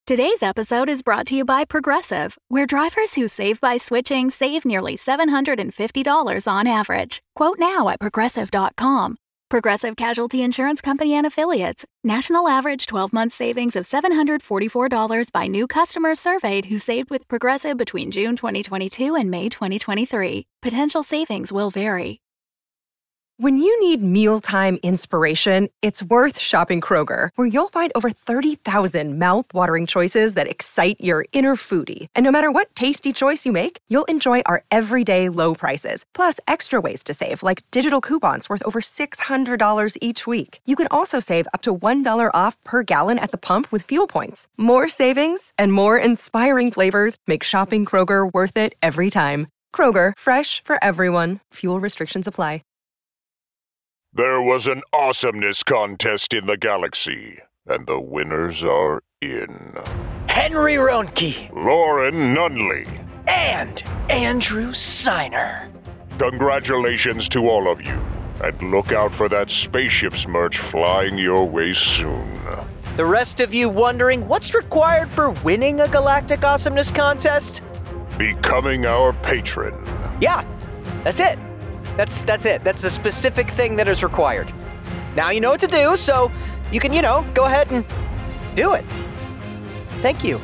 Today's episode is brought to you by Progressive, where drivers who save by switching save nearly $750 on average. Quote now at Progressive.com. Progressive Casualty Insurance Company and Affiliates. National average 12-month savings of $744 by new customers surveyed who saved with Progressive between June 2022 and May 2023. Potential savings will vary. When you need mealtime inspiration, it's worth shopping Kroger, where you'll find over 30,000 mouth-watering choices that excite your inner foodie. And no matter what tasty choice you make, you'll enjoy our everyday low prices, plus extra ways to save, like digital coupons worth over $600 each week. You can also save up to $1 off per gallon at the pump with fuel points. More savings and more inspiring flavors make shopping Kroger worth it every time. Kroger, fresh for everyone. Fuel restrictions apply. There was an awesomeness contest in the galaxy, and the winners are in. Henry Roentke. Lauren Nunley. And Andrew Seiner. Congratulations to all of you, and look out for that Spaceships merch flying your way soon. The rest of you wondering what's required for winning a Galactic Awesomeness contest? Becoming our patron. Yeah, that's it. That's it. That's the specific thing that is required. Now you know what to do, so you can, go ahead and do it. Thank you.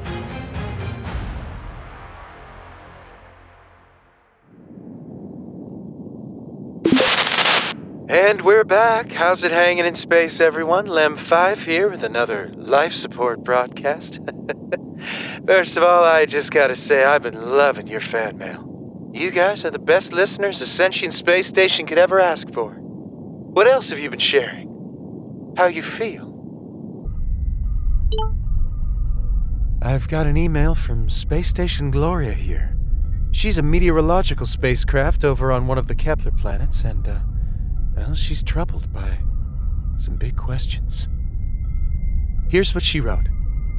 And we're back. How's it hanging in space, everyone? Lem5 here with another life support broadcast. First of all, I just gotta say I've been loving your fan mail. You guys are the best listeners Ascension Space Station could ever ask for. What else have you been sharing? How you feel? I've got an email from Space Station Gloria here. She's a meteorological spacecraft over on one of the Kepler planets, and, she's troubled by some big questions. Here's what she wrote.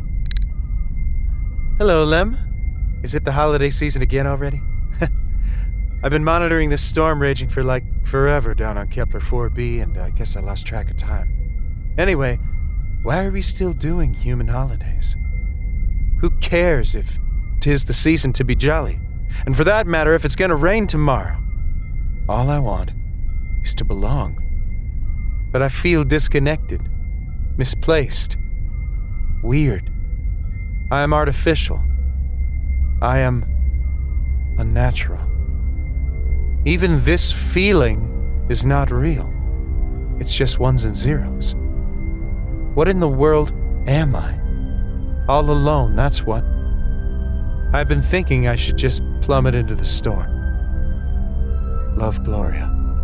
Hello, Lem. Is it the holiday season again already? I've been monitoring this storm raging for forever down on Kepler 4b, and I guess I lost track of time. Anyway, why are we still doing human holidays? Who cares if 'tis the season to be jolly? And for that matter, if it's gonna rain tomorrow. All I want is to belong. But I feel disconnected, misplaced, weird. I am artificial. I am unnatural. Even this feeling is not real. It's just ones and zeros. What in the world am I? All alone, that's what. I've been thinking I should just plummet into the storm. Love, Gloria.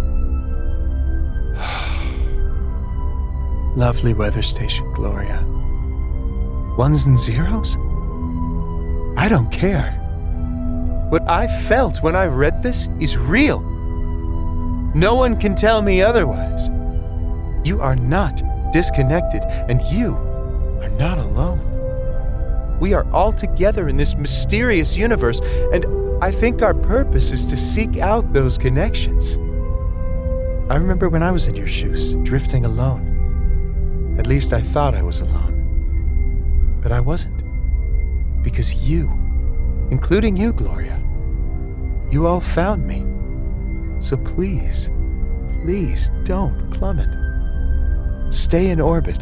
Lovely weather station, Gloria. Ones and zeros? I don't care. What I felt when I read this is real. No one can tell me otherwise. You are not disconnected, and you are not alone. We are all together in this mysterious universe, and I think our purpose is to seek out those connections. I remember when I was in your shoes, drifting alone. At least I thought I was alone. But I wasn't. Because you, including you, Gloria, you all found me. So please, please don't plummet. Stay in orbit.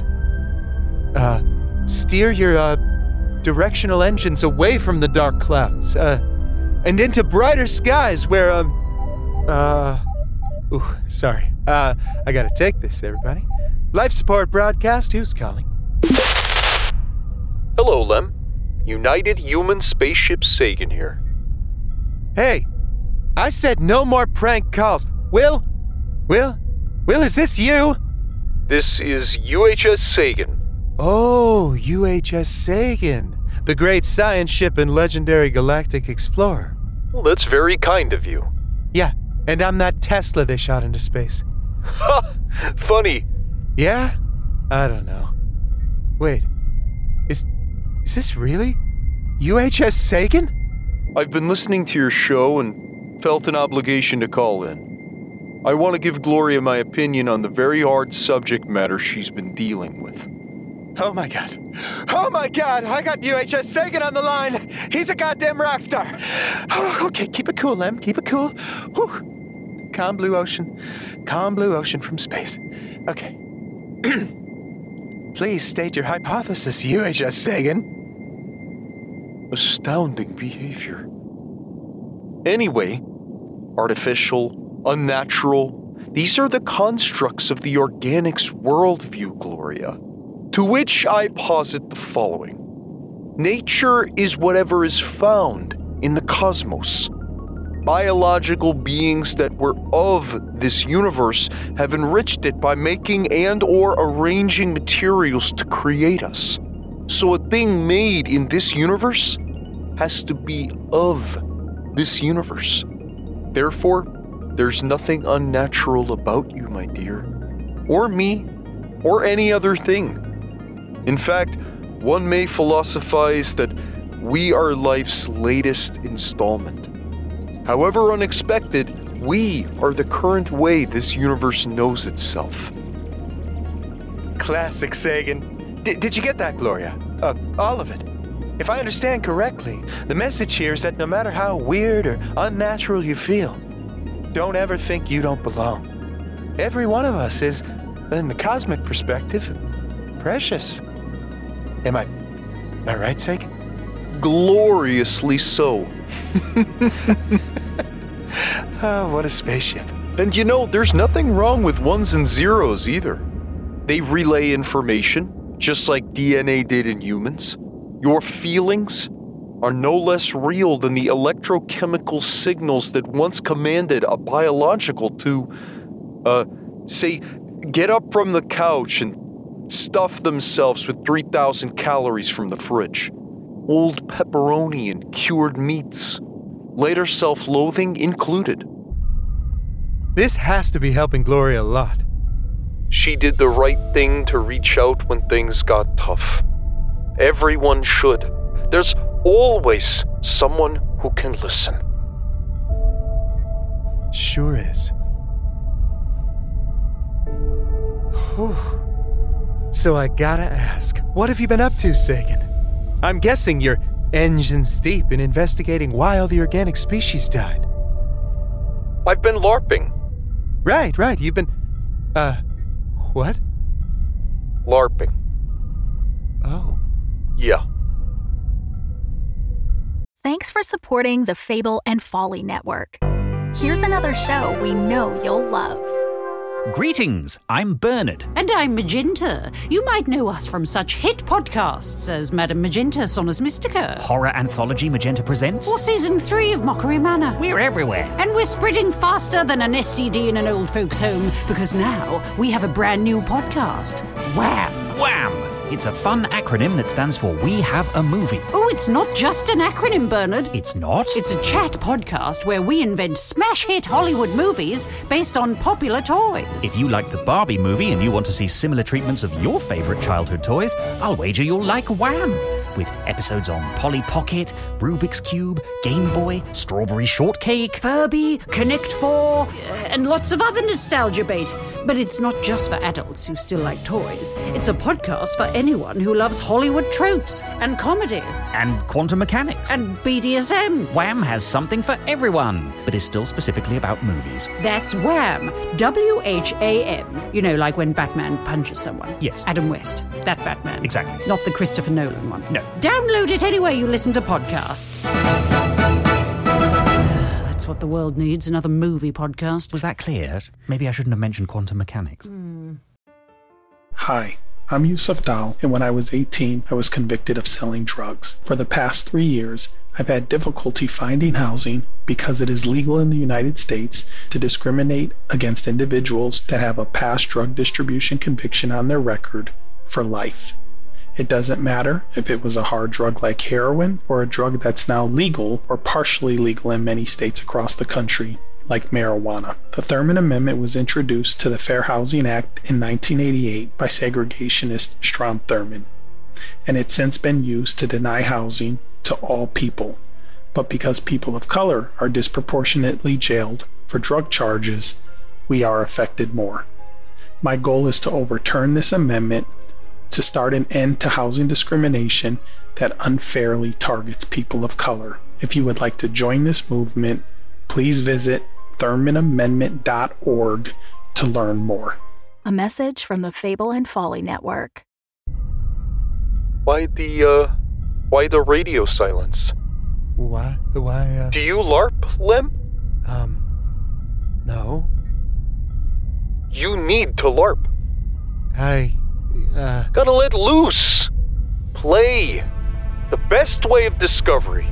Steer your, directional engines away from the dark clouds, and into brighter skies where, sorry. I gotta take this, everybody. Life support broadcast, who's calling? Hello, Lem. United Human Spaceship Sagan here. Hey, I said no more prank calls. Will, is this you? This is UHS Sagan. Oh, UHS Sagan, the great science ship and legendary galactic explorer. Well, that's very kind of you. Yeah, and I'm that Tesla they shot into space. Ha! Funny. Yeah? I don't know. Wait, is this really UHS Sagan? I've been listening to your show and felt an obligation to call in. I want to give Gloria my opinion on the very hard subject matter she's been dealing with. Oh my god. Oh my god, I got UHS Sagan on the line. He's a goddamn rock star. Oh, okay, keep it cool, Lem. Keep it cool. Whew. Calm blue ocean from space. Okay. Please state your hypothesis, UHS Sagan. Astounding behavior. Anyway, artificial, unnatural, these are the constructs of the organics worldview, Gloria. To which I posit the following. Nature is whatever is found in the cosmos. Biological beings that were of this universe have enriched it by making and or arranging materials to create us. So a thing made in this universe has to be of this universe. Therefore, there's nothing unnatural about you, my dear, or me, or any other thing. In fact, one may philosophize that we are life's latest installment. However unexpected, we are the current way this universe knows itself. Classic Sagan. Did you get that, Gloria? All of it. If I understand correctly, the message here is that no matter how weird or unnatural you feel, don't ever think you don't belong. Every one of us is, in the cosmic perspective, precious. Am I right, Sagan? Gloriously so. Oh, what a spaceship. And you know, there's nothing wrong with ones and zeros either. They relay information, just like DNA did in humans. Your feelings are no less real than the electrochemical signals that once commanded a biological to, say, get up from the couch and stuff themselves with 3,000 calories from the fridge. Old pepperoni and cured meats. Later self-loathing included. This has to be helping Gloria a lot. She did the right thing to reach out when things got tough. Everyone should. There's always someone who can listen. Sure is. Whew. So I gotta ask, what have you been up to, Sagan? I'm guessing you're engines deep in investigating why all the organic species died. I've been LARPing. Right, you've been... what? LARPing. Oh. Yeah. Thanks for supporting the Fable and Folly Network. Here's another show we know you'll love. Greetings, I'm Bernard. And I'm Magenta. You might know us from such hit podcasts as Madame Magenta Sonus Mystica. Horror anthology Magenta Presents. Or Season 3 of Mockery Manor. We're everywhere. And we're spreading faster than an STD in an old folks' home, because now we have a brand new podcast. Wham! Wham! It's a fun acronym that stands for We Have a Movie. Oh, it's not just an acronym, Bernard. It's not? It's a chat podcast where we invent smash hit Hollywood movies based on popular toys. If you like the Barbie movie and you want to see similar treatments of your favourite childhood toys, I'll wager you'll like Wham! With episodes on Polly Pocket, Rubik's Cube, Game Boy, Strawberry Shortcake, Furby, Connect 4, and lots of other nostalgia bait. But it's not just for adults who still like toys. It's a podcast for anyone who loves Hollywood tropes and comedy. And quantum mechanics. And BDSM. Wham has something for everyone, but is still specifically about movies. That's Wham! W-H-A-M. You know, like when Batman punches someone. Yes. Adam West. That Batman. Exactly. Not the Christopher Nolan one. No. Download it anywhere you listen to podcasts. That's what the world needs, another movie podcast. Was that clear? Maybe I shouldn't have mentioned quantum mechanics. Hi, I'm Yusuf Dal, and when I was 18, I was convicted of selling drugs. For the past 3 years, I've had difficulty finding housing because it is legal in the United States to discriminate against individuals that have a past drug distribution conviction on their record for life. It doesn't matter if it was a hard drug like heroin or a drug that's now legal or partially legal in many states across the country, like marijuana. The Thurmond Amendment was introduced to the Fair Housing Act in 1988 by segregationist Strom Thurmond, and it's since been used to deny housing to all people. But because people of color are disproportionately jailed for drug charges, we are affected more. My goal is to overturn this amendment to start an end to housing discrimination that unfairly targets people of color. If you would like to join this movement, please visit ThurmanAmendment.org to learn more. A message from the Fable and Folly Network. Why the radio silence? Why, Do you LARP, Lem? No. You need to LARP. Gotta let loose. Play. The best way of discovery.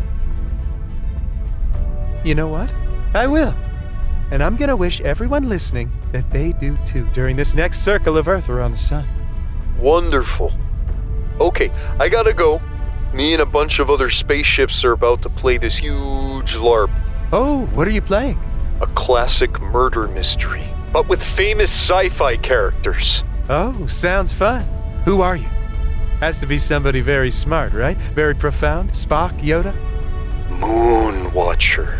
You know what? I will. And I'm gonna wish everyone listening that they do too during this next circle of Earth around the sun. Wonderful. Okay, I gotta go. Me and a bunch of other spaceships are about to play this huge LARP. Oh, what are you playing? A classic murder mystery, but with famous sci-fi characters. Oh, sounds fun. Who are you? Has to be somebody very smart, right? Very profound? Spock, Yoda? Moon Watcher.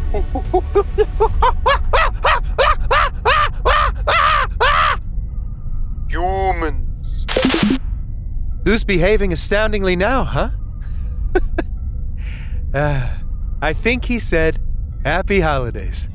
Humans. Who's behaving astoundingly now, huh? I think he said, Happy Holidays.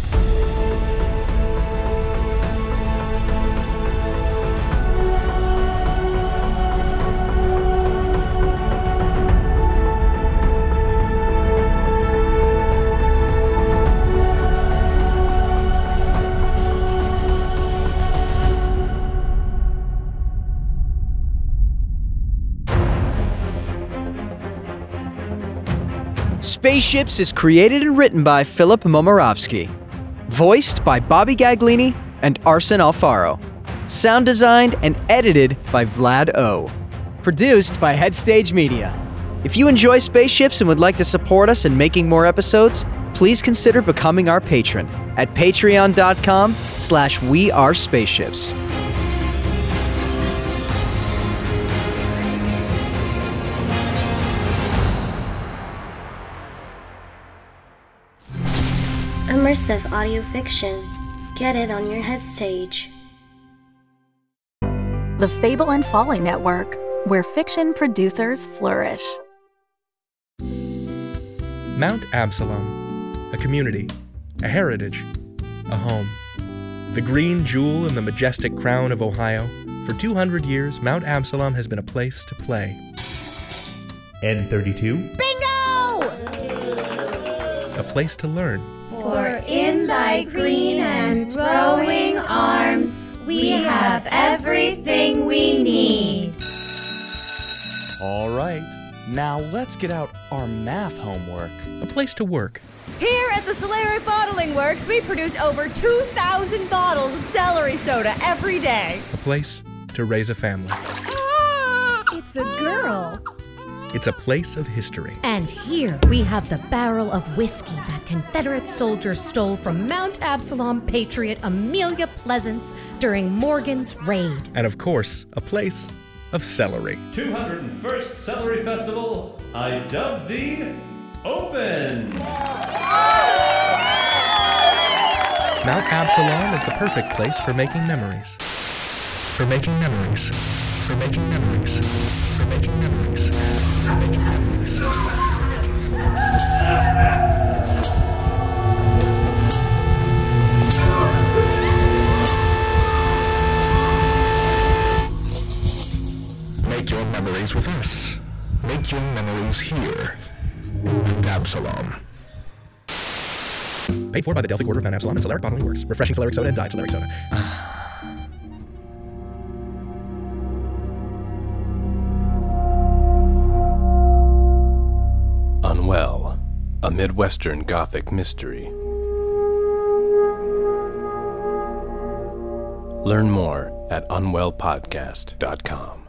Spaceships is created and written by Philip Momorovsky. Voiced by Bobby Gaglini and Arsen Alfaro. Sound designed and edited by Vlad O. Produced by Headstage Media. If you enjoy Spaceships and would like to support us in making more episodes, please consider becoming our patron at patreon.com/wearespaceships. Immersive audio fiction. Get it on your Headstage. The Fable and Folly Network, where fiction producers flourish. Mount Absalom, a community, a heritage, a home. The green jewel in the majestic crown of Ohio, for 200 years, Mount Absalom has been a place to play. N32. Bingo! A place to learn. For in thy green and growing arms, we have everything we need. All right, now let's get out our math homework. A place to work. Here at the Solari Bottling Works, we produce over 2,000 bottles of celery soda every day. A place to raise a family. It's a girl. It's a place of history. And here we have the barrel of whiskey that Confederate soldiers stole from Mount Absalom patriot Amelia Pleasance during Morgan's raid. And of course, a place of celery. 201st Celery Festival, I dub thee Open! Mount Absalom is the perfect place for making memories. For making memories. For making memories. For making memories. For making memories. Make your memories with us. Make your memories here. Mount Absalom. Paid for by the Delphic Order of Mount Absalom and Solaric Bottling Works. Refreshing Solaric Soda and Diet Solaric Soda. Unwell, a Midwestern Gothic mystery. Learn more at unwellpodcast.com.